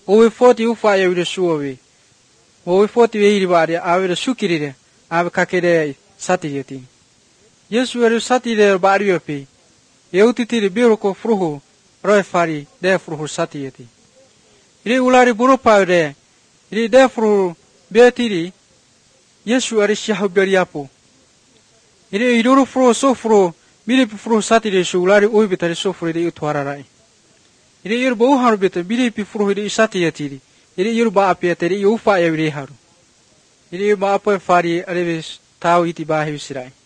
Owe 40 ufa ya wile suowe. Owe 40 we hiribari awile sukirire awe kakere sati yeti. Yesu eri sati de bari yopi. Yeutitiri biroko fruhu roe fari de fruhu sati yeti. Iri ulari burupa de iri de fruhu betiri Yesu eri shahu beriapo. Iri iduru fruhu so fruhu biri fruhu sati de su ulari oi bitari so fruhu iri utwararai. Iri yur bau haru bita biri fruhu iri sati yetiri. Iri yur ba api yetiri ufa ya wile haru. Iri ba apa fari eri tau iti bahi usirai.